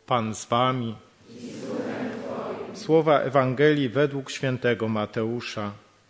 Pan z wami. Słowa Ewangelii według świętego Mateusza.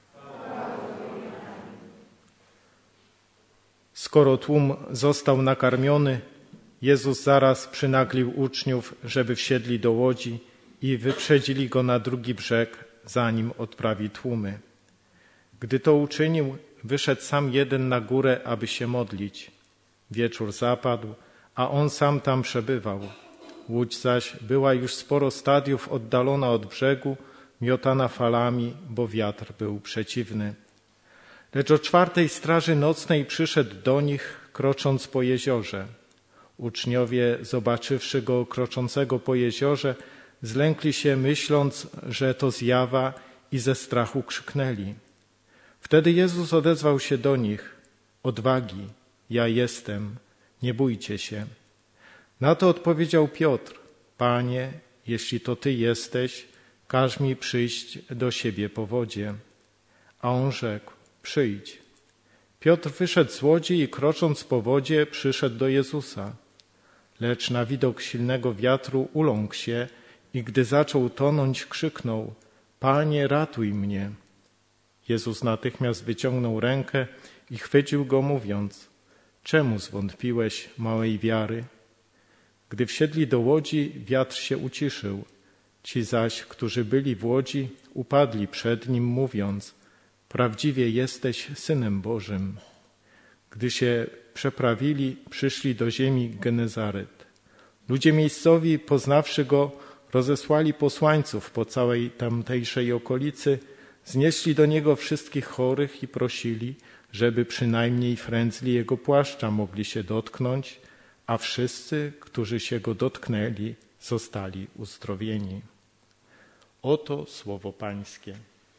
Skoro tłum został nakarmiony, Jezus zaraz przynaglił uczniów, żeby wsiedli do łodzi i wyprzedzili go na drugi brzeg, zanim odprawi tłumy. Gdy to uczynił, wyszedł sam jeden na górę, aby się modlić. Wieczór zapadł, a on sam tam przebywał. Łódź zaś była już sporo stadiów oddalona od brzegu, miotana falami, bo wiatr był przeciwny. Lecz o 4:00 straży nocnej przyszedł do nich, krocząc po jeziorze. Uczniowie, zobaczywszy go kroczącego po jeziorze, zlękli się, myśląc, że to zjawa, i ze strachu krzyknęli. Wtedy Jezus odezwał się do nich: odwagi, ja jestem, nie bójcie się. Na to odpowiedział Piotr: Panie, jeśli to Ty jesteś, każ mi przyjść do siebie po wodzie. A on rzekł: przyjdź. Piotr wyszedł z łodzi i krocząc po wodzie przyszedł do Jezusa. Lecz na widok silnego wiatru uląkł się i gdy zaczął tonąć, krzyknął: Panie, ratuj mnie. Jezus natychmiast wyciągnął rękę i chwycił go, mówiąc: czemu zwątpiłeś, małej wiary? Gdy wsiedli do łodzi, wiatr się uciszył. Ci zaś, którzy byli w łodzi, upadli przed nim, mówiąc: prawdziwie jesteś Synem Bożym. Gdy się przeprawili, przyszli do ziemi Genezaret. Ludzie miejscowi, poznawszy go, rozesłali posłańców po całej tamtejszej okolicy, znieśli do niego wszystkich chorych i prosili, żeby przynajmniej frędzli jego płaszcza mogli się dotknąć, a wszyscy, którzy się go dotknęli, zostali uzdrowieni. Oto słowo Pańskie.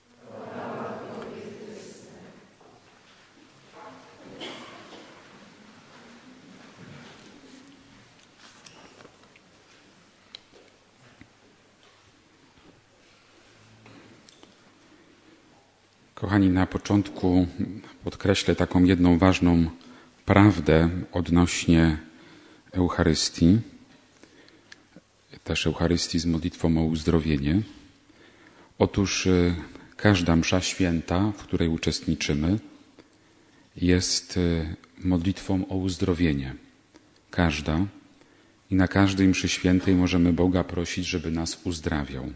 Kochani, na początku podkreślę taką jedną ważną prawdę odnośnie Eucharystii, też Eucharystii z modlitwą o uzdrowienie. Otóż każda msza święta, w której uczestniczymy, jest modlitwą o uzdrowienie. Każda. I na każdej mszy świętej możemy Boga prosić, żeby nas uzdrawiał.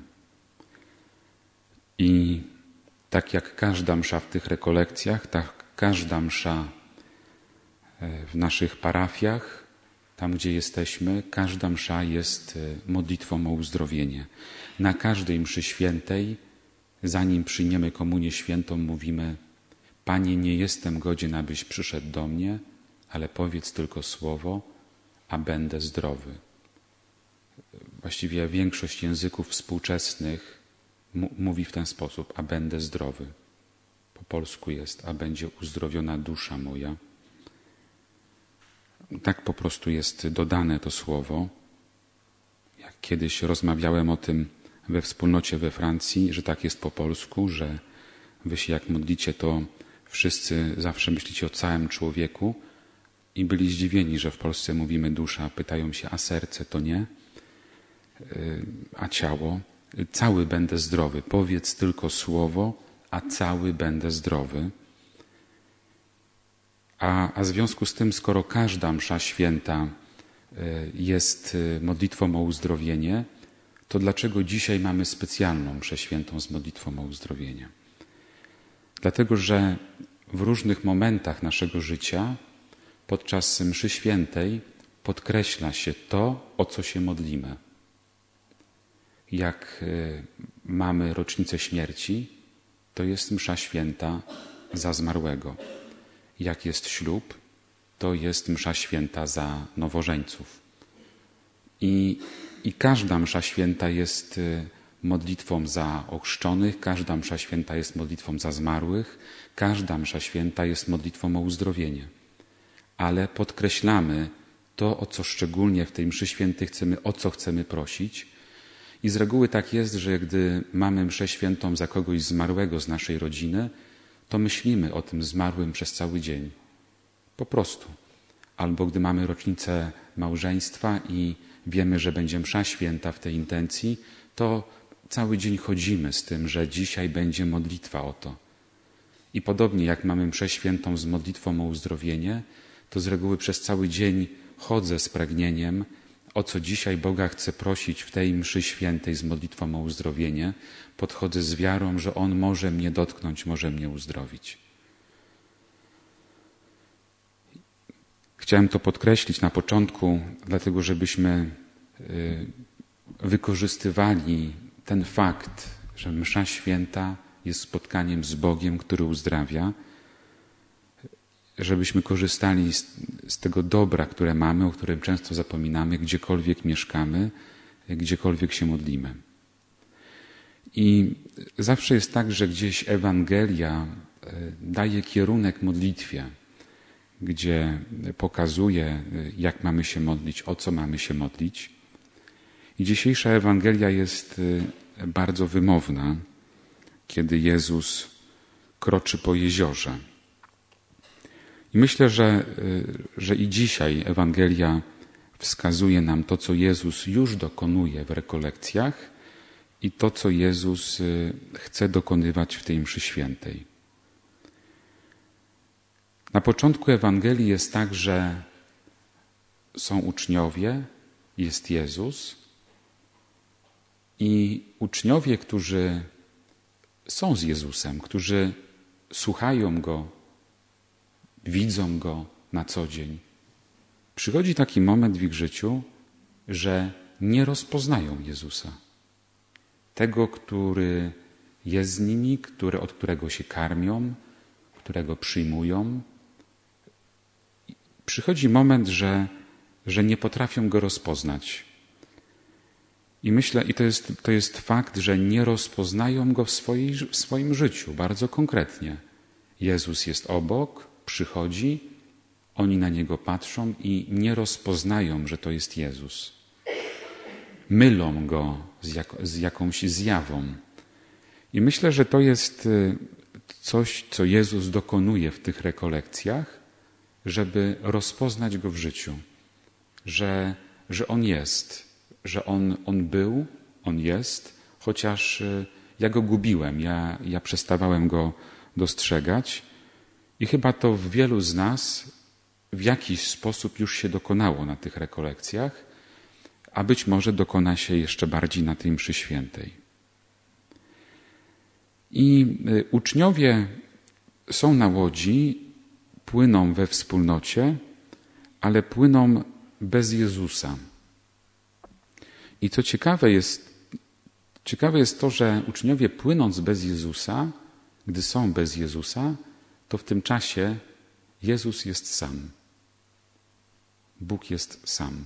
I tak jak każda msza w tych rekolekcjach, tak każda msza w naszych parafiach, tam gdzie jesteśmy, każda msza jest modlitwą o uzdrowienie. Na każdej mszy świętej, zanim przyjmiemy komunię świętą, mówimy: Panie, nie jestem godzien, abyś przyszedł do mnie, ale powiedz tylko słowo, a będę zdrowy. Właściwie większość języków współczesnych mówi w ten sposób: a będę zdrowy. Po polsku jest: a będzie uzdrowiona dusza moja. Tak po prostu jest dodane to słowo. Jak kiedyś rozmawiałem o tym we wspólnocie we Francji, że tak jest po polsku, że wy się jak modlicie, to wszyscy zawsze myślicie o całym człowieku i byli zdziwieni, że w Polsce mówimy dusza. Pytają się: a serce to nie? A ciało? Cały będę zdrowy. Powiedz tylko słowo, a cały będę zdrowy. A w związku z tym, skoro każda msza święta jest modlitwą o uzdrowienie, to dlaczego dzisiaj mamy specjalną mszę świętą z modlitwą o uzdrowienie? Dlatego, że w różnych momentach naszego życia podczas mszy świętej podkreśla się to, o co się modlimy. Jak mamy rocznicę śmierci, to jest msza święta za zmarłego. Jak jest ślub, to jest msza święta za nowożeńców. I każda msza święta jest modlitwą za ochrzczonych, każda msza święta jest modlitwą za zmarłych, każda msza święta jest modlitwą o uzdrowienie. Ale podkreślamy to, o co szczególnie w tej mszy świętej o co chcemy prosić. I z reguły tak jest, że gdy mamy mszę świętą za kogoś zmarłego z naszej rodziny, to myślimy o tym zmarłym przez cały dzień. Po prostu. Albo gdy mamy rocznicę małżeństwa i wiemy, że będzie msza święta w tej intencji, to cały dzień chodzimy z tym, że dzisiaj będzie modlitwa o to. I podobnie jak mamy mszę świętą z modlitwą o uzdrowienie, to z reguły przez cały dzień chodzę z pragnieniem, o co dzisiaj Boga chcę prosić w tej mszy świętej z modlitwą o uzdrowienie. Podchodzę z wiarą, że On może mnie dotknąć, może mnie uzdrowić. Chciałem to podkreślić na początku, dlatego żebyśmy wykorzystywali ten fakt, że msza święta jest spotkaniem z Bogiem, który uzdrawia, żebyśmy korzystali z tego dobra, które mamy, o którym często zapominamy, gdziekolwiek mieszkamy, gdziekolwiek się modlimy. I zawsze jest tak, że gdzieś Ewangelia daje kierunek modlitwie, gdzie pokazuje, jak mamy się modlić, o co mamy się modlić. I dzisiejsza Ewangelia jest bardzo wymowna, kiedy Jezus kroczy po jeziorze. I myślę, że i dzisiaj Ewangelia wskazuje nam to, co Jezus już dokonuje w rekolekcjach i to, co Jezus chce dokonywać w tej mszy świętej. Na początku Ewangelii jest tak, że są uczniowie, jest Jezus i uczniowie, którzy są z Jezusem, którzy słuchają Go, widzą Go na co dzień. Przychodzi taki moment w ich życiu, że nie rozpoznają Jezusa. Tego, który jest z nimi, od którego się karmią, którego przyjmują. Przychodzi moment, że nie potrafią Go rozpoznać. I myślę, i to jest fakt, że nie rozpoznają Go w swoim życiu, bardzo konkretnie. Jezus jest obok, przychodzi, oni na Niego patrzą i nie rozpoznają, że to jest Jezus. Mylą Go z jakąś zjawą. I myślę, że to jest coś, co Jezus dokonuje w tych rekolekcjach, żeby rozpoznać Go w życiu, że On jest, że On był, On jest, chociaż ja Go gubiłem, ja przestawałem Go dostrzegać i chyba to w wielu z nas w jakiś sposób już się dokonało na tych rekolekcjach, a być może dokona się jeszcze bardziej na tej mszy świętej. I uczniowie są na łodzi, płyną we wspólnocie, ale płyną bez Jezusa. I co ciekawe jest to, że uczniowie płynąc bez Jezusa, gdy są bez Jezusa, to w tym czasie Jezus jest sam. Bóg jest sam.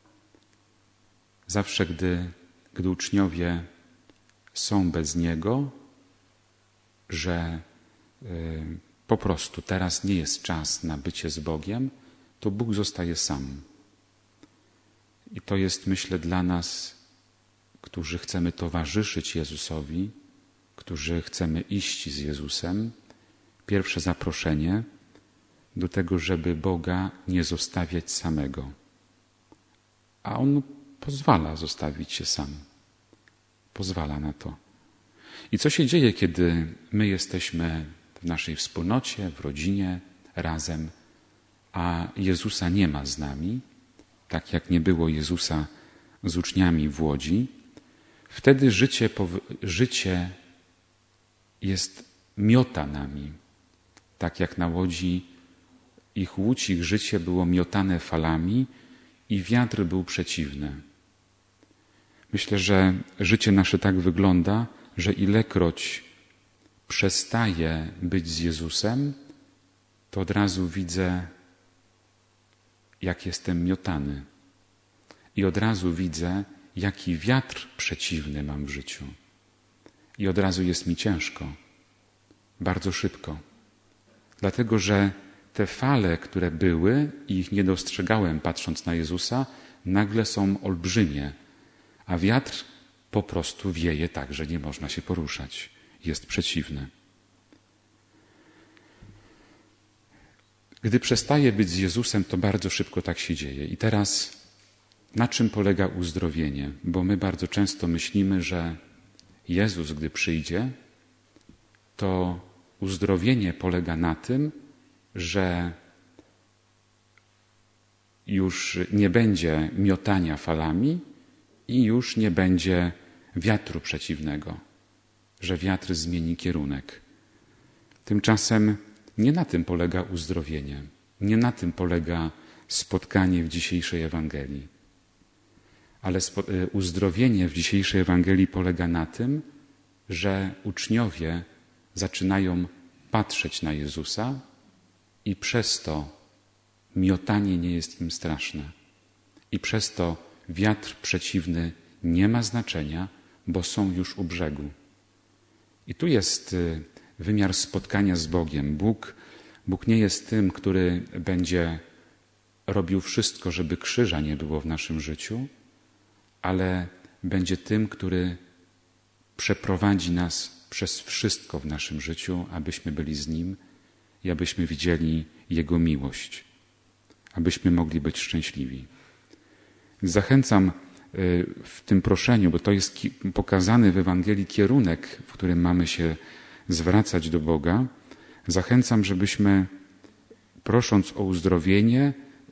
Zawsze, gdy uczniowie są bez Niego, że po prostu teraz nie jest czas na bycie z Bogiem, to Bóg zostaje sam. I to jest, myślę, dla nas, którzy chcemy towarzyszyć Jezusowi, którzy chcemy iść z Jezusem, pierwsze zaproszenie do tego, żeby Boga nie zostawiać samego. A On pozwala zostawić się sam. Pozwala na to. I co się dzieje, kiedy my jesteśmy w naszej wspólnocie, w rodzinie, razem, a Jezusa nie ma z nami, tak jak nie było Jezusa z uczniami w łodzi, wtedy życie jest miota nami. Tak jak na łodzi ich łódź, ich życie było miotane falami i wiatr był przeciwny. Myślę, że życie nasze tak wygląda, że ilekroć przestaję być z Jezusem, to od razu widzę, jak jestem miotany. I od razu widzę, jaki wiatr przeciwny mam w życiu. I od razu jest mi ciężko. Bardzo szybko. Dlatego, że te fale, które były i ich nie dostrzegałem patrząc na Jezusa, nagle są olbrzymie, a wiatr po prostu wieje tak, że nie można się poruszać. Jest przeciwny. Gdy przestaję być z Jezusem, to bardzo szybko tak się dzieje. I teraz na czym polega uzdrowienie? Bo my bardzo często myślimy, że Jezus, gdy przyjdzie, to uzdrowienie polega na tym, że już nie będzie miotania falami i już nie będzie wiatru przeciwnego, że wiatr zmieni kierunek. Tymczasem nie na tym polega uzdrowienie, nie na tym polega spotkanie w dzisiejszej Ewangelii. Ale uzdrowienie w dzisiejszej Ewangelii polega na tym, że uczniowie zaczynają patrzeć na Jezusa i przez to miotanie nie jest im straszne. I przez to wiatr przeciwny nie ma znaczenia, bo są już u brzegu. I tu jest wymiar spotkania z Bogiem. Bóg nie jest tym, który będzie robił wszystko, żeby krzyża nie było w naszym życiu, ale będzie tym, który przeprowadzi nas przez wszystko w naszym życiu, abyśmy byli z Nim i abyśmy widzieli Jego miłość, abyśmy mogli być szczęśliwi. Zachęcam w tym proszeniu, bo to jest pokazany w Ewangelii kierunek, w którym mamy się zwracać do Boga. Zachęcam, żebyśmy prosząc o uzdrowienie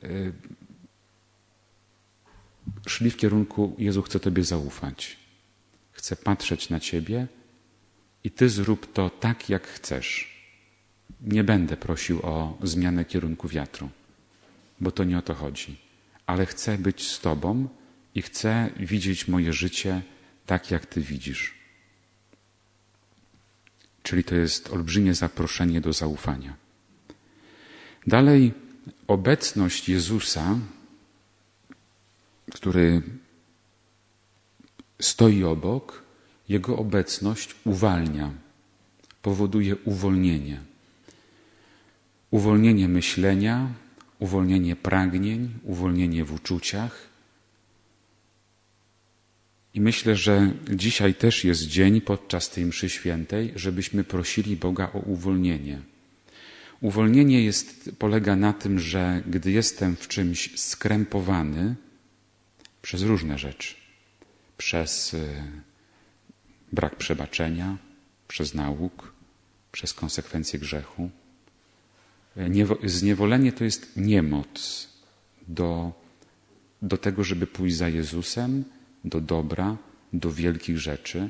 szli w kierunku: Jezu, chcę Tobie zaufać. Chcę patrzeć na Ciebie i Ty zrób to tak, jak chcesz. Nie będę prosił o zmianę kierunku wiatru, bo to nie o to chodzi. Ale chcę być z Tobą i chcę widzieć moje życie tak, jak Ty widzisz. Czyli to jest olbrzymie zaproszenie do zaufania. Dalej, obecność Jezusa, który stoi obok, Jego obecność uwalnia, powoduje uwolnienie. Uwolnienie myślenia, uwolnienie pragnień, uwolnienie w uczuciach. I myślę, że dzisiaj też jest dzień podczas tej mszy świętej, żebyśmy prosili Boga o uwolnienie. Uwolnienie polega na tym, że gdy jestem w czymś skrępowany przez różne rzeczy, przez brak przebaczenia, przez nauk, przez konsekwencje grzechu. Zniewolenie to jest niemoc do tego, żeby pójść za Jezusem, do dobra, do wielkich rzeczy.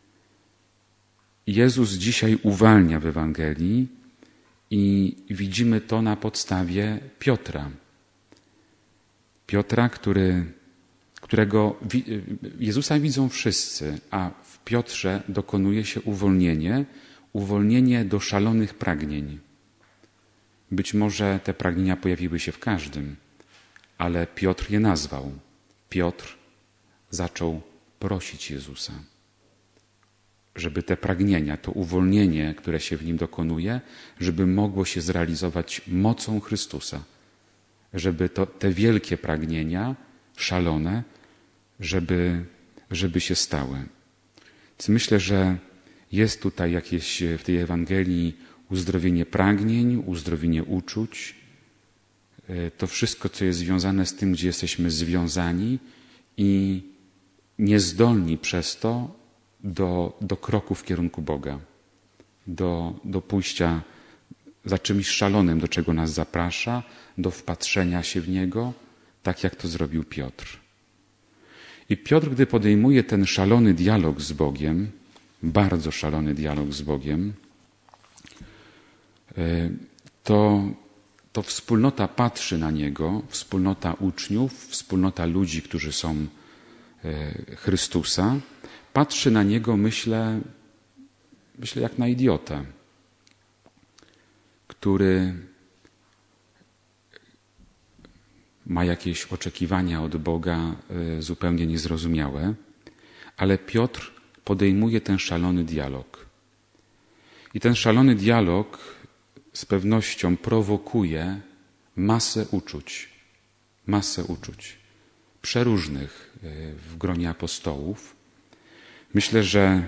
Jezus dzisiaj uwalnia w Ewangelii i widzimy to na podstawie Piotra. Piotra, którego Jezusa widzą wszyscy, a w Piotrze dokonuje się uwolnienie do szalonych pragnień. Być może te pragnienia pojawiły się w każdym, ale Piotr je nazwał. Piotr zaczął prosić Jezusa, żeby te pragnienia, to uwolnienie, które się w nim dokonuje, żeby mogło się zrealizować mocą Chrystusa. Żeby te wielkie pragnienia, szalone, żeby się stały. Więc myślę, że jest tutaj jakieś w tej Ewangelii uzdrowienie pragnień, uzdrowienie uczuć. To wszystko, co jest związane z tym, gdzie jesteśmy związani i niezdolni przez to do kroku w kierunku Boga, do pójścia za czymś szalonym, do czego nas zaprasza, do wpatrzenia się w Niego, tak jak to zrobił Piotr. I Piotr, gdy podejmuje ten szalony dialog z Bogiem, bardzo szalony dialog z Bogiem, to wspólnota patrzy na Niego, wspólnota uczniów, wspólnota ludzi, którzy są Chrystusa, patrzy na Niego, myślę jak na idiotę, który ma jakieś oczekiwania od Boga zupełnie niezrozumiałe, ale Piotr podejmuje ten szalony dialog. I ten szalony dialog z pewnością prowokuje masę uczuć, przeróżnych w gronie apostołów. Myślę, że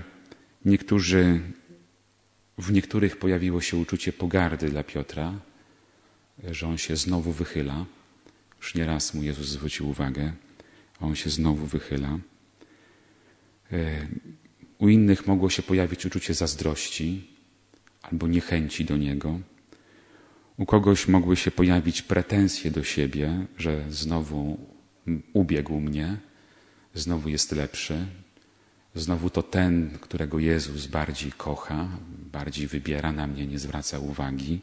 w niektórych pojawiło się uczucie pogardy dla Piotra, że on się znowu wychyla. Już nieraz mu Jezus zwrócił uwagę, a on się znowu wychyla. U innych mogło się pojawić uczucie zazdrości albo niechęci do niego. U kogoś mogły się pojawić pretensje do siebie, że znowu ubiegł mnie, znowu jest lepszy, znowu to ten, którego Jezus bardziej kocha, bardziej wybiera, na mnie nie zwraca uwagi.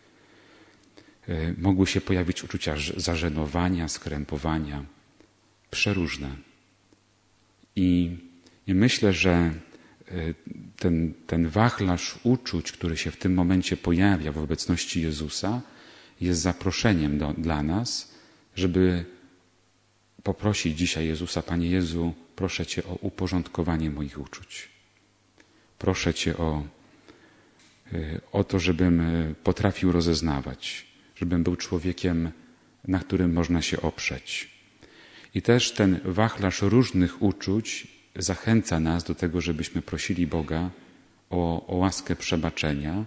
Mogły się pojawić uczucia zażenowania, skrępowania, przeróżne. I myślę, że ten wachlarz uczuć, który się w tym momencie pojawia w obecności Jezusa, jest zaproszeniem dla nas, żeby poprosić dzisiaj Jezusa: Panie Jezu, proszę Cię o uporządkowanie moich uczuć. Proszę Cię o to, żebym potrafił rozeznawać, żebym był człowiekiem, na którym można się oprzeć. I też ten wachlarz różnych uczuć zachęca nas do tego, żebyśmy prosili Boga o łaskę przebaczenia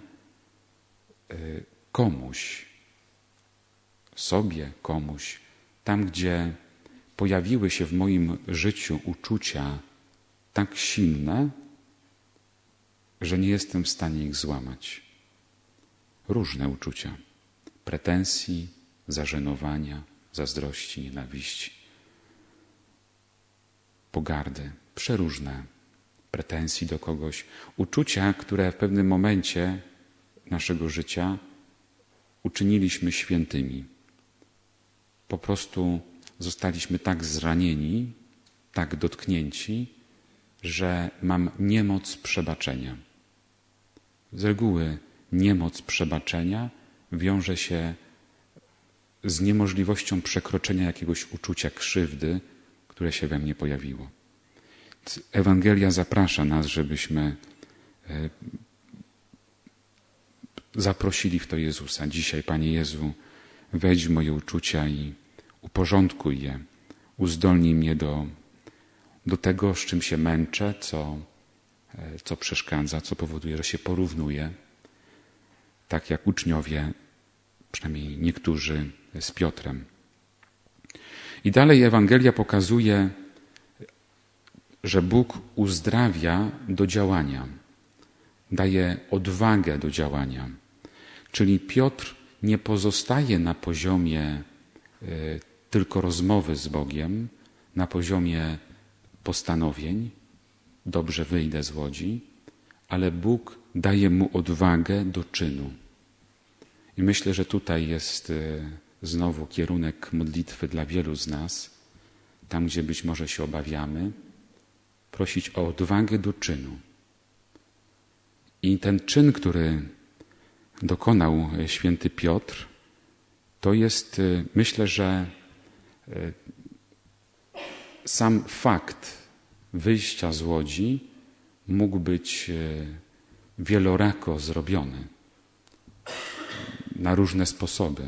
komuś, sobie, komuś, tam gdzie pojawiły się w moim życiu uczucia tak silne, że nie jestem w stanie ich złamać. Różne uczucia: pretensji, zażenowania, zazdrości, nienawiści, pogardy, przeróżne pretensji do kogoś. Uczucia, które w pewnym momencie naszego życia uczyniliśmy świętymi. Po prostu zostaliśmy tak zranieni, tak dotknięci, że mam niemoc przebaczenia. Z reguły niemoc przebaczenia wiąże się z niemożliwością przekroczenia jakiegoś uczucia krzywdy, które się we mnie pojawiło. Ewangelia zaprasza nas, żebyśmy zaprosili w to Jezusa. Dzisiaj, Panie Jezu, wejdź w moje uczucia i uporządkuj je. Uzdolnij mnie do tego, z czym się męczę, co przeszkadza, co powoduje, że się porównuję. Tak jak uczniowie, przynajmniej niektórzy, z Piotrem. I dalej Ewangelia pokazuje, że Bóg uzdrawia do działania, daje odwagę do działania. Czyli Piotr nie pozostaje na poziomie tylko rozmowy z Bogiem, na poziomie postanowień, dobrze wyjdę z łodzi, ale Bóg daje mu odwagę do czynu. I myślę, że tutaj jest znowu kierunek modlitwy dla wielu z nas, tam gdzie być może się obawiamy, prosić o odwagę do czynu. I ten czyn, który dokonał święty Piotr, to jest, myślę, że sam fakt wyjścia z łodzi mógł być wielorako zrobiony na różne sposoby.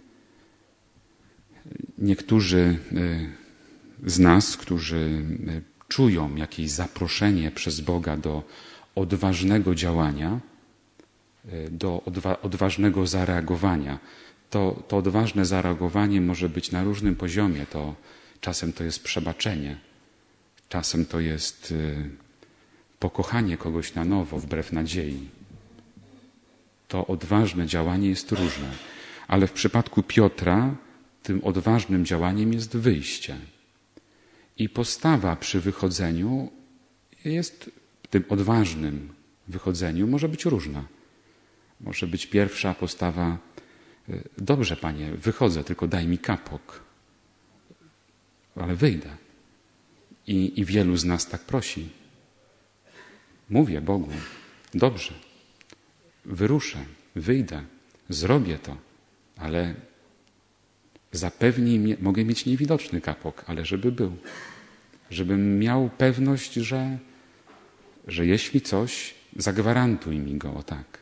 Niektórzy z nas, którzy czują jakieś zaproszenie przez Boga do odważnego działania, do odważnego zareagowania. To odważne zareagowanie może być na różnym poziomie. Czasem to jest przebaczenie, czasem to jest pokochanie kogoś na nowo, wbrew nadziei. To odważne działanie jest różne, ale w przypadku Piotra tym odważnym działaniem jest wyjście. I postawa przy wychodzeniu jest, tym odważnym wychodzeniu może być różna. Może być pierwsza postawa: dobrze, Panie, wychodzę, tylko daj mi kapok. Ale wyjdę. I wielu z nas tak prosi. Mówię Bogu: dobrze, wyruszę, wyjdę, zrobię to, ale zapewnij mnie, mogę mieć niewidoczny kapok, ale żeby był. Żebym miał pewność, że jeśli coś, zagwarantuj mi go, o tak.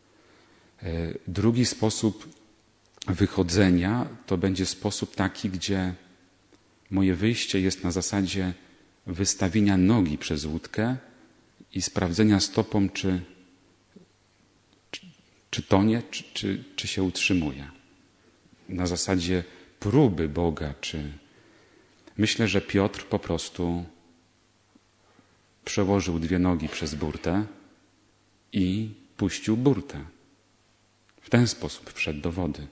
Drugi sposób wychodzenia to będzie sposób taki, gdzie moje wyjście jest na zasadzie wystawienia nogi przez łódkę i sprawdzenia stopą, czy tonie, czy się utrzymuje. Na zasadzie próby Boga, czy Myślę, że Piotr po prostu przełożył 2 nogi przez burtę i puścił burtę. W ten sposób wszedł do wody.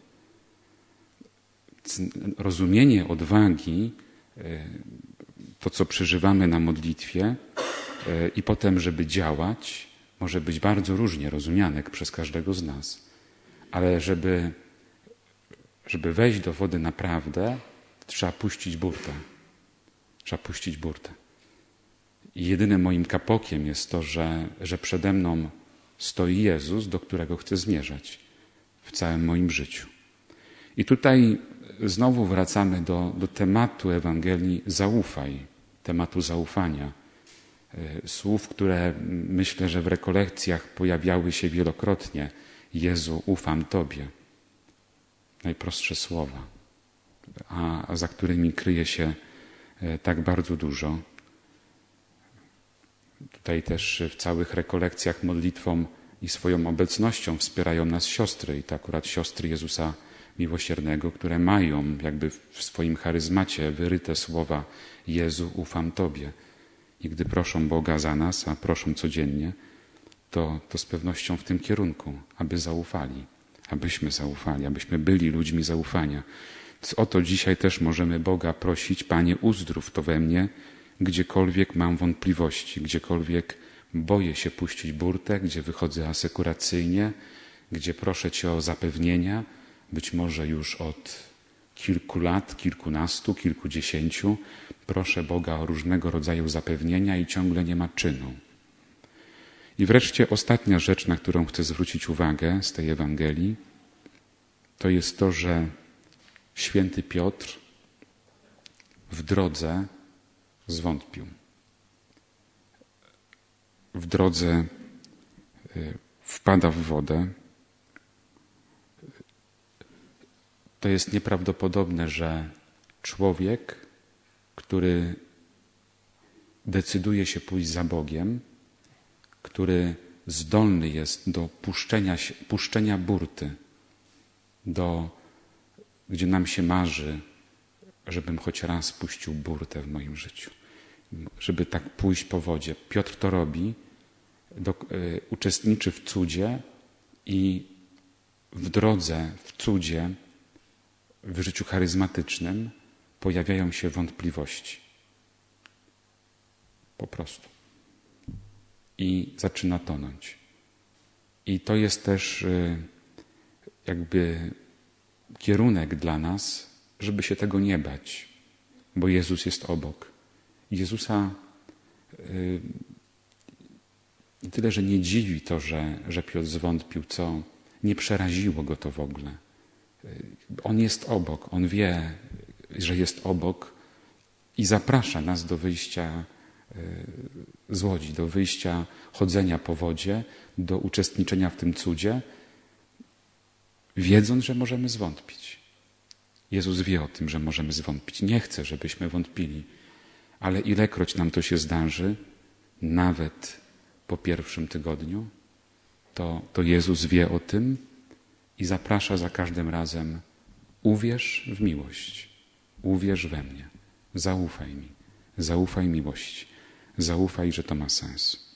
Rozumienie odwagi, to co przeżywamy na modlitwie i potem, żeby działać, może być bardzo różnie rozumiane przez każdego z nas. Ale żeby wejść do wody naprawdę, trzeba puścić burtę. Trzeba puścić burtę. I jedynym moim kapokiem jest to, że przede mną stoi Jezus, do którego chcę zmierzać w całym moim życiu. I tutaj znowu wracamy do tematu Ewangelii zaufaj, tematu zaufania. Słów, które myślę, że w rekolekcjach pojawiały się wielokrotnie. Jezu, ufam Tobie. Najprostsze słowa, a za którymi kryje się tak bardzo dużo. Tutaj też w całych rekolekcjach modlitwą i swoją obecnością wspierają nas siostry. I to akurat siostry Jezusa Miłosiernego, które mają jakby w swoim charyzmacie wyryte słowa Jezu, ufam Tobie. I gdy proszą Boga za nas, a proszą codziennie, to z pewnością w tym kierunku, aby zaufali, abyśmy byli ludźmi zaufania. Więc o to dzisiaj też możemy Boga prosić, Panie, uzdrów to we mnie, gdziekolwiek mam wątpliwości, gdziekolwiek boję się puścić burtę, gdzie wychodzę asekuracyjnie, gdzie proszę Cię o zapewnienia, być może już od kilku lat, kilkunastu, kilkudziesięciu, proszę Boga o różnego rodzaju zapewnienia i ciągle nie ma czynu. I wreszcie ostatnia rzecz, na którą chcę zwrócić uwagę z tej Ewangelii, to jest to, że święty Piotr w drodze zwątpił. W drodze wpada w wodę. To jest nieprawdopodobne, że człowiek, który decyduje się pójść za Bogiem, który zdolny jest do puszczenia burty, gdzie nam się marzy, żebym choć raz puścił burtę w moim życiu, żeby tak pójść po wodzie. Piotr to robi, uczestniczy w cudzie i w drodze, w cudzie, w życiu charyzmatycznym pojawiają się wątpliwości. Po prostu. I zaczyna tonąć. I to jest też jakby kierunek dla nas, żeby się tego nie bać, bo Jezus jest obok. Jezusa nie tyle, że nie dziwi to, że Piotr zwątpił, co nie przeraziło go to w ogóle. On jest obok, on wie, że jest obok i zaprasza nas do wyjścia z łodzi, do wyjścia, chodzenia po wodzie, do uczestniczenia w tym cudzie, wiedząc, że możemy zwątpić. Jezus wie o tym, że możemy zwątpić. Nie chce, żebyśmy wątpili, ale ilekroć nam to się zdarzy, nawet po pierwszym tygodniu, to Jezus wie o tym i zaprasza za każdym razem: uwierz w miłość, uwierz we mnie, zaufaj mi, zaufaj miłości, zaufaj, że to ma sens.